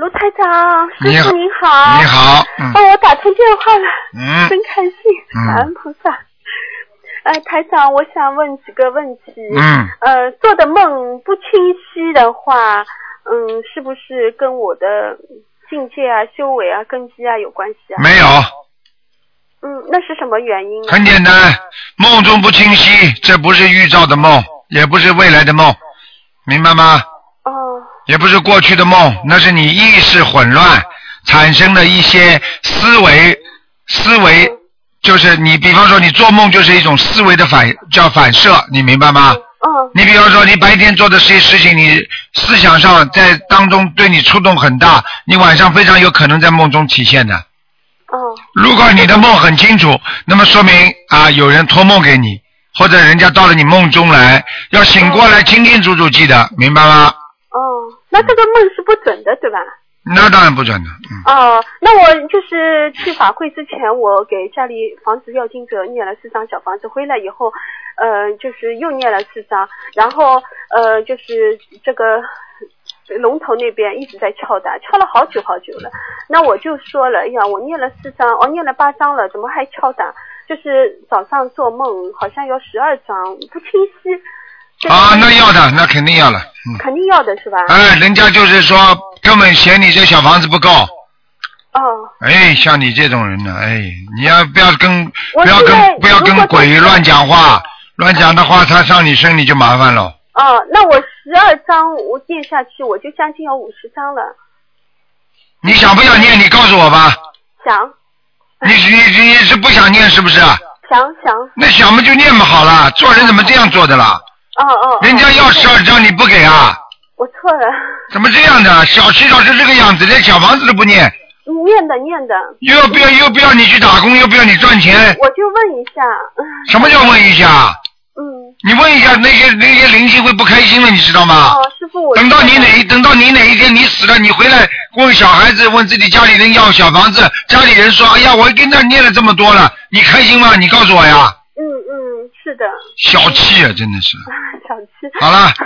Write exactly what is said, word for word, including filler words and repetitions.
卢台长，师你好傅您好。 你好。嗯。 帮我打通电话了。 嗯。 真开心，感恩菩萨。呃，台长，我想问几个问题。 嗯。 呃，做的梦不清晰的话，嗯，是不是跟我的境界啊、修为啊、根基啊有关系啊？ 没有。 嗯，那是什么原因呢？ 很简单，梦中不清晰，这不是预兆的梦，也不是未来的梦，明白吗？ 哦。 也不是过去的梦，那是你意识混乱产生的一些思维，思维就是你，比方说你做梦就是一种思维的反叫反射，你明白吗？ 嗯。 你比方说你白天做的这些事情，你思想上在当中对你触动很大，你晚上非常有可能在梦中体现的。 哦。 如果你的梦很清楚，那么说明啊有人托梦给你，或者人家到了你梦中来，要醒过来清清楚楚记得，明白吗？ 哦，那这个梦是不准的，对吧？ 那当然不准了。嗯。 哦，那我就是去法会之前，我给家里房子要经者念了四张小房子，回来以后，呃，就是又念了四张，然后呃，就是这个龙头那边一直在敲打，敲了好久好久了。那我就说了，哎呀，我念了四张，哦，念了八张了，怎么还敲打？就是早上做梦好像要十二张，不清晰。 啊，那要的，那肯定要了。嗯。 肯定要的是吧？ 哎，人家就是说根本嫌你这小房子不够。 哦。 哎，像你这种人呢，哎，你要不要跟不要跟不要跟鬼乱讲话，乱讲的话，他上你身你就麻烦了。 哦，那我十二章我念下去，我就将近要五十章了。 你想不想念？你告诉我吧。 想。 你你你是不想念是不是？ 想想。 那想嘛就念嘛好了，做人怎么这样做的啦？ 哦哦。 人家要十二章你不给啊？ 我错了。怎么这样的？小气早是这个样子，连小房子都不念。 念的念的。 又不要又不要你去打工，又不要你赚钱。 我就问一下。 什么叫问一下？ 嗯。 你问一下那些那些灵性会不开心了，你知道吗？ 哦，师傅我。 等到你哪一等到你哪一天你死了，你回来问小孩子，问自己家里人要小房子，家里人说，哎呀，我跟他念了这么多了，你开心吗？你告诉我呀。 嗯嗯，是的。 小气啊，真的是。 小气。 好了。